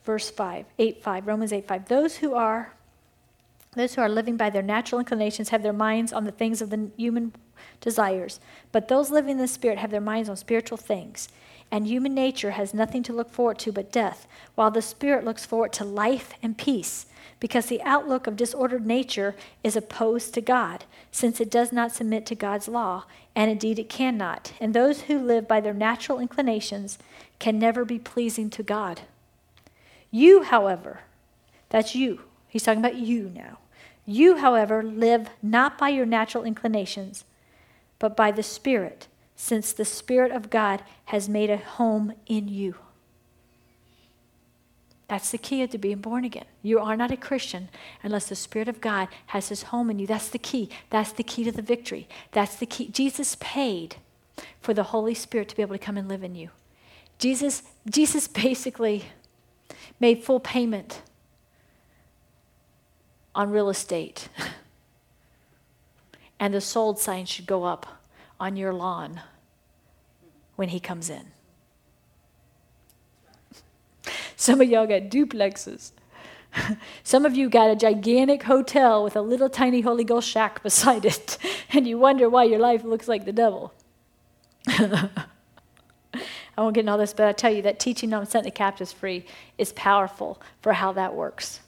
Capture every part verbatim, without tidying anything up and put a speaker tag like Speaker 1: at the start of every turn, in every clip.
Speaker 1: verse five, eight five, Romans eight five. Those who are those who are living by their natural inclinations have their minds on the things of the human desires, but those living in the Spirit have their minds on spiritual things. And human nature has nothing to look forward to but death, while the Spirit looks forward to life and peace, because the outlook of disordered nature is opposed to God, since it does not submit to God's law, and indeed it cannot. And those who live by their natural inclinations can never be pleasing to God. You, however, that's you. He's talking about you now. You, however, live not by your natural inclinations, but by the Spirit, since the Spirit of God has made a home in you. That's the key to being born again. You are not a Christian unless the Spirit of God has his home in you. That's the key. That's the key to the victory. That's the key. Jesus paid for the Holy Spirit to be able to come and live in you. Jesus, Jesus basically made full payment on real estate. And the sold sign should go up on your lawn when he comes in. Some of y'all got duplexes. Some of you got a gigantic hotel with a little tiny Holy Ghost shack beside it, and you wonder why your life looks like the devil. I won't get into all this, but I tell you that teaching on setting the captives free is powerful for how that works.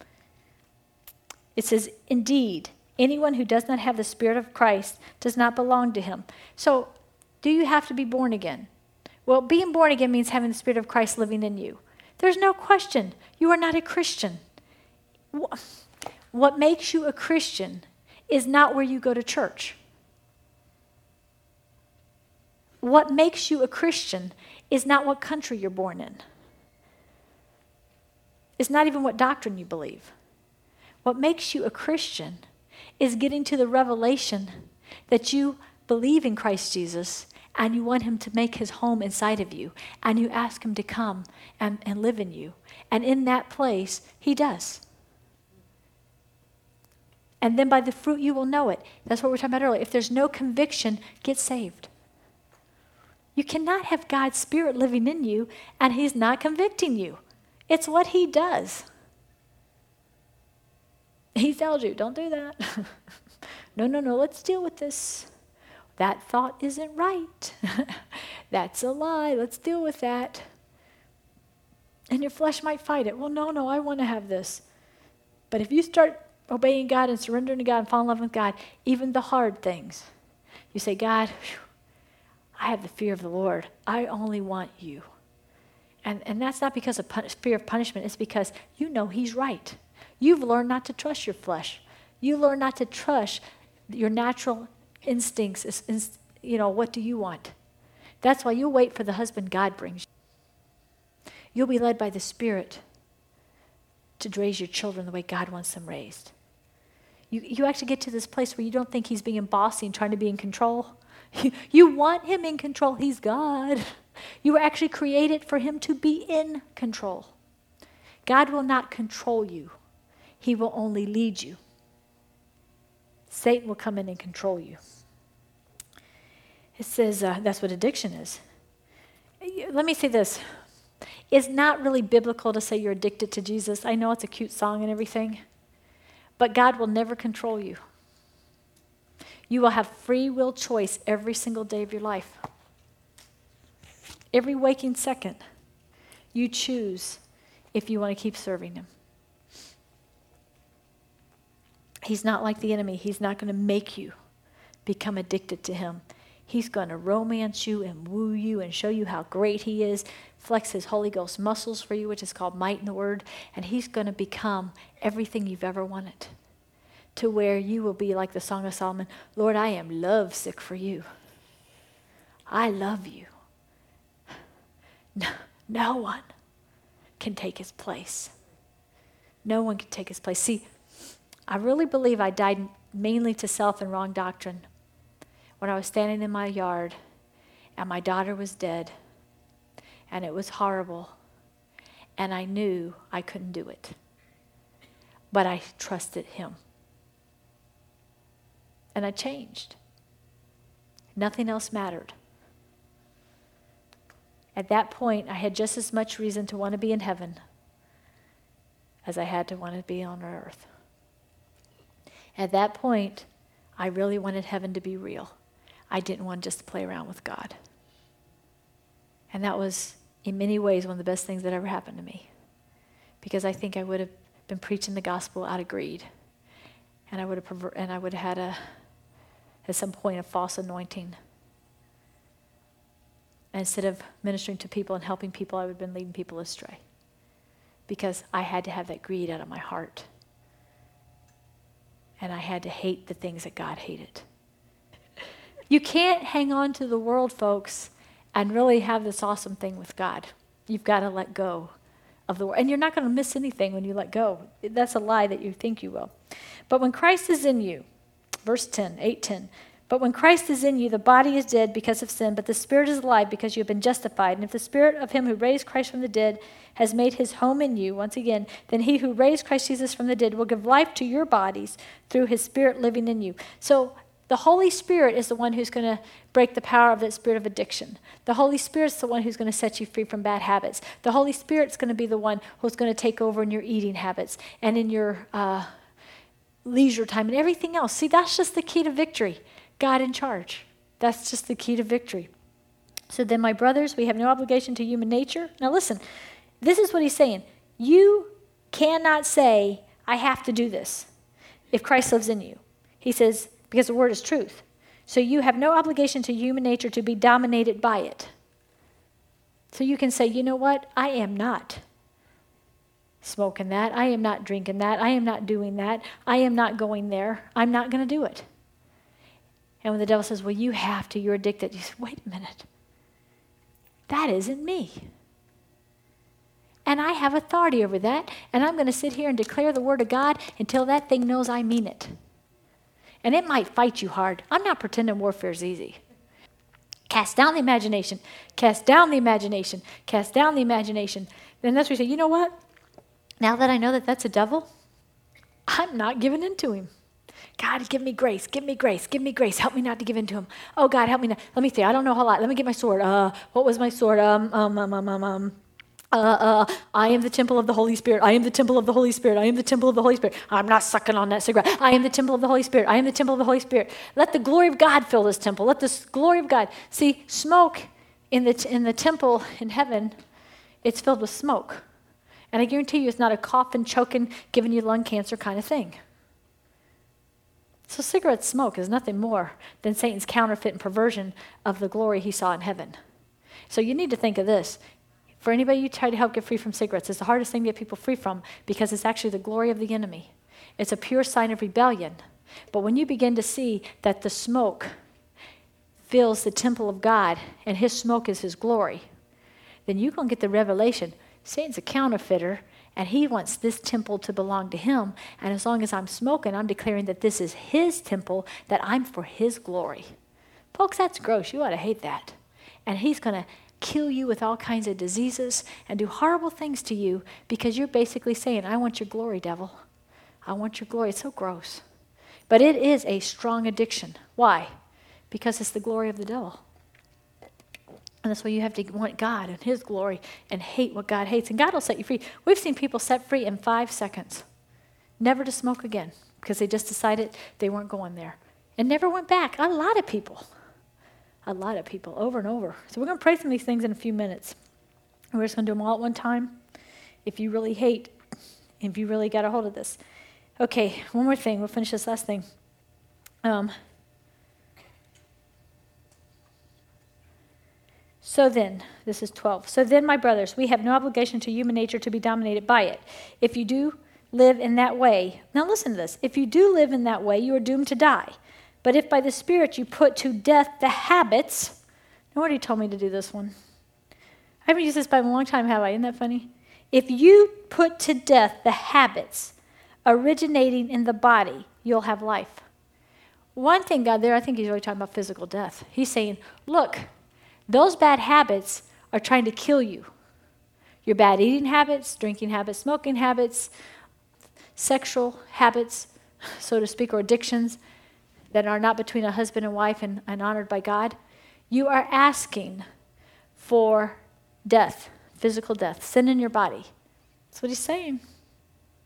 Speaker 1: It says, indeed, anyone who does not have the Spirit of Christ does not belong to him. So, do you have to be born again? Well, being born again means having the Spirit of Christ living in you. There's no question. You are not a Christian. What makes you a Christian is not where you go to church. What makes you a Christian is not what country you're born in. It's not even what doctrine you believe. What makes you a Christian is getting to the revelation that you believe in Christ Jesus and you want him to make his home inside of you, and you ask him to come and, and live in you. And in that place, he does. And then by the fruit you will know it. That's what we were talking about earlier. If there's no conviction, get saved. You cannot have God's Spirit living in you and he's not convicting you. It's what he does. He tells you, don't do that. no, no, no, let's deal with this. That thought isn't right. That's a lie. Let's deal with that. And your flesh might fight it. Well, no, no, I want to have this. But if you start obeying God and surrendering to God and falling in love with God, even the hard things, you say, God, whew, I have the fear of the Lord. I only want you. And, and that's not because of pun- fear of punishment. It's because you know he's right. You've learned not to trust your flesh. You learn not to trust your natural instincts. Is, is, you know, what do you want? That's why you'll wait for the husband God brings you. You'll be led by the Spirit to raise your children the way God wants them raised. You, you actually get to this place where you don't think he's being bossy and trying to be in control. You, you want him in control. He's God. You were actually created for him to be in control. God will not control you. He will only lead you. Satan will come in and control you. It says uh, that's what addiction is. Let me say this. It's not really biblical to say you're addicted to Jesus. I know it's a cute song and everything, but God will never control you. You will have free will choice every single day of your life. Every waking second, you choose if you want to keep serving him. He's not like the enemy. He's not going to make you become addicted to him. He's going to romance you and woo you and show you how great he is, flex his Holy Ghost muscles for you, which is called might in the word, and he's going to become everything you've ever wanted, to where you will be like the Song of Solomon, Lord, I am lovesick for you. I love you. No, no one can take his place. No one can take his place. See, I really believe I died mainly to self and wrong doctrine when I was standing in my yard and my daughter was dead and it was horrible and I knew I couldn't do it. But I trusted him. And I changed. Nothing else mattered. At that point, I had just as much reason to want to be in heaven as I had to want to be on earth. At that point, I really wanted heaven to be real. I didn't want just to play around with God. And that was, in many ways, one of the best things that ever happened to me. Because I think I would have been preaching the gospel out of greed. And I would have perver- and I would have had a, at some point, a false anointing. And instead of ministering to people and helping people, I would have been leading people astray. Because I had to have that greed out of my heart. And I had to hate the things that God hated. You can't hang on to the world, folks, and really have this awesome thing with God. You've got to let go of the world. And you're not going to miss anything when you let go. That's a lie that you think you will. But when Christ is in you, verse ten, eight ten, but when Christ is in you, the body is dead because of sin, but the spirit is alive because you have been justified. And if the spirit of him who raised Christ from the dead has made his home in you, once again, then he who raised Christ Jesus from the dead will give life to your bodies through his spirit living in you. So the Holy Spirit is the one who's going to break the power of that spirit of addiction. The Holy Spirit's the one who's going to set you free from bad habits. The Holy Spirit's going to be the one who's going to take over in your eating habits and in your uh, leisure time and everything else. See, that's just the key to victory. God in charge. That's just the key to victory. So then, my brothers, we have no obligation to human nature. Now listen, this is what he's saying. You cannot say, I have to do this if Christ lives in you. He says, because the word is truth. So you have no obligation to human nature to be dominated by it. So you can say, you know what? I am not smoking that. I am not drinking that. I am not doing that. I am not going there. I'm not going to do it. And when the devil says, well, you have to, you're addicted, you say, wait a minute. That isn't me. And I have authority over that, and I'm going to sit here and declare the word of God until that thing knows I mean it. And it might fight you hard. I'm not pretending warfare is easy. Cast down the imagination. Cast down the imagination. Cast down the imagination. Then that's where you say, you know what? Now that I know that that's a devil, I'm not giving in to him. God, give me grace, give me grace, give me grace. Help me not to give in to him. Oh, God, help me not. Let me see. I don't know a whole lot. Let me get my sword. Uh, what was my sword? Um, um, um, um, um, um. Uh, uh, I am the temple of the Holy Spirit. I am the temple of the Holy Spirit. I am the temple of the Holy Spirit. I'm not sucking on that cigarette. I am the temple of the Holy Spirit. I am the temple of the Holy Spirit. Let the glory of God fill this temple. Let the glory of God. See, smoke in the, t- in the temple in heaven, it's filled with smoke. And I guarantee you it's not a coughing, choking, giving you lung cancer kind of thing. So cigarette smoke is nothing more than Satan's counterfeit and perversion of the glory he saw in heaven. So you need to think of this. For anybody you try to help get free from cigarettes, it's the hardest thing to get people free from because it's actually the glory of the enemy. It's a pure sign of rebellion. But when you begin to see that the smoke fills the temple of God and his smoke is his glory, then you're going to get the revelation. Satan's a counterfeiter, and he wants this temple to belong to him. And as long as I'm smoking, I'm declaring that this is his temple, that I'm for his glory. Folks, that's gross. You ought to hate that. And he's going to kill you with all kinds of diseases and do horrible things to you because you're basically saying, I want your glory, devil. I want your glory. It's so gross. But it is a strong addiction. Why? Because it's the glory of the devil. And that's why you have to want God and his glory and hate what God hates. And God will set you free. We've seen people set free in five seconds. Never to smoke again because they just decided they weren't going there. And never went back. A lot of people. A lot of people, over and over. So we're going to pray some of these things in a few minutes. We're just going to do them all at one time. If you really hate, if you really got a hold of this. Okay, one more thing. We'll finish this last thing. Um, so then, this is twelve. So then, my brothers, we have no obligation to human nature to be dominated by it. If you do live in that way, now listen to this. If you do live in that way, you are doomed to die. But if by the Spirit you put to death the habits, nobody told me to do this one. I haven't used this Bible in a long time, have I? Isn't that funny? If you put to death the habits originating in the body, you'll have life. One thing, God, there, I think he's really talking about physical death. He's saying, look, those bad habits are trying to kill you. Your bad eating habits, drinking habits, smoking habits, sexual habits, so to speak, or addictions that are not between a husband and wife and, and honored by God, you are asking for death, physical death, sin in your body. That's what he's saying.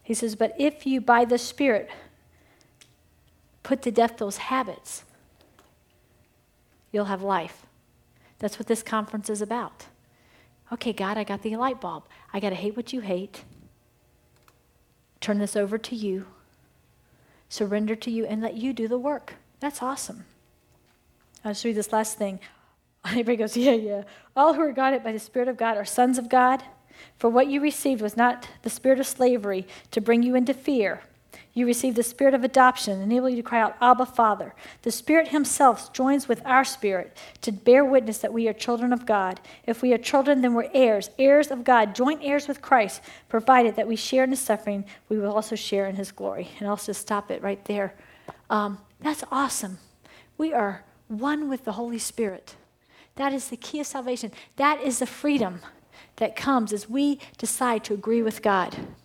Speaker 1: He says, but if you by the Spirit put to death those habits, you'll have life. That's what this conference is about. Okay, God, I got the light bulb. I got to hate what you hate. Turn this over to you. Surrender to you and let you do the work. That's awesome. I'll just read this last thing. Everybody goes, yeah, yeah. All who are guided by the Spirit of God are sons of God. For what you received was not the spirit of slavery to bring you into fear. You received the spirit of adoption, enable you to cry out, Abba, Father. The Spirit himself joins with our spirit to bear witness that we are children of God. If we are children, then we're heirs, heirs of God, joint heirs with Christ, provided that we share in his suffering, we will also share in his glory. And I'll just stop it right there. Um, that's awesome. We are one with the Holy Spirit. That is the key of salvation. That is the freedom that comes as we decide to agree with God.